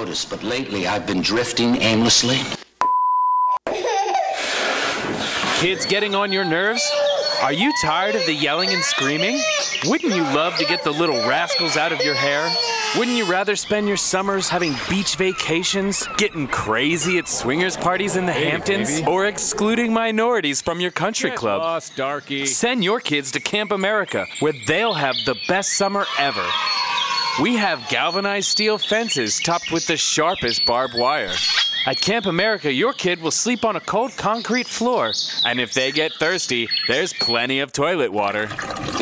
noticed, but lately I've been drifting aimlessly. Kids getting on your nerves? Are you tired of the yelling and screaming? Wouldn't you love to get the little rascals out of your hair? Wouldn't you rather spend your summers having beach vacations, getting crazy at swingers parties in the Hamptons, baby. or excluding minorities from your country Get club? lost, darky. Send your kids to Camp America, where they'll have the best summer ever. We have galvanized steel fences topped with the sharpest barbed wire. At Camp America, your kid will sleep on a cold concrete floor. And if they get thirsty, there's plenty of toilet water.